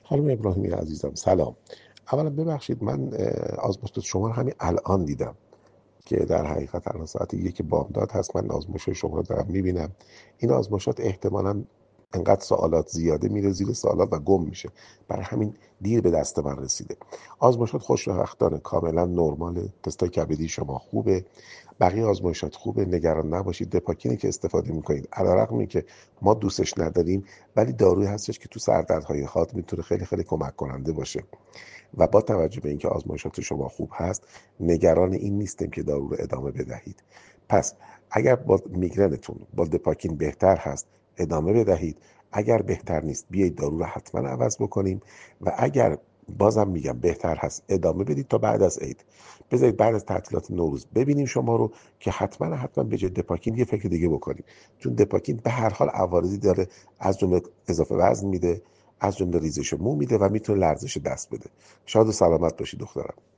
خانم ابراهیمی عزیزم سلام. اولا ببخشید من آزمایش شما رو همین الان دیدم که در حقیقت الان ساعت 1 بامداد هست. من آزمایش شما رو دارم میبینم. این آزمایشات احتمالاً انقدر سوالات زیاده میره زیر سوالات و گم میشه، برای همین دیر به دست من رسیده. آزمایشات خوشبختانه کاملا نرماله. تستای کبدی شما خوبه، بقیه آزمایشات خوبه، نگران نباشید. دپاکینی که استفاده میکنید علیرغم اینکه ما دوستش نداریم ولی دارویی هستش که تو سردردهای حاد میتونه خیلی خیلی کمک کننده باشه و با توجه به اینکه آزمایشات شما خوب هست نگران این نیستیم که دارو رو ادامه بدهید. پس اگر با میگرنتون با دپاکین بهتر هست ادامه بدهید، اگر بهتر نیست بیایید دارو رو حتما عوض بکنیم و اگر بازم میگم بهتر هست ادامه بدید تا بعد از عید. بذارید بعد از تعطیلات نوروز ببینیم شما رو که حتما به جای دپاکین یه فکر دیگه بکنیم، چون دپاکین به هر حال عوارضی داره، از جمله اضافه وزن میده، از جمله ریزش مو میده و میتونه لرزش دست بده. شاد و سلامت باشی دخترم.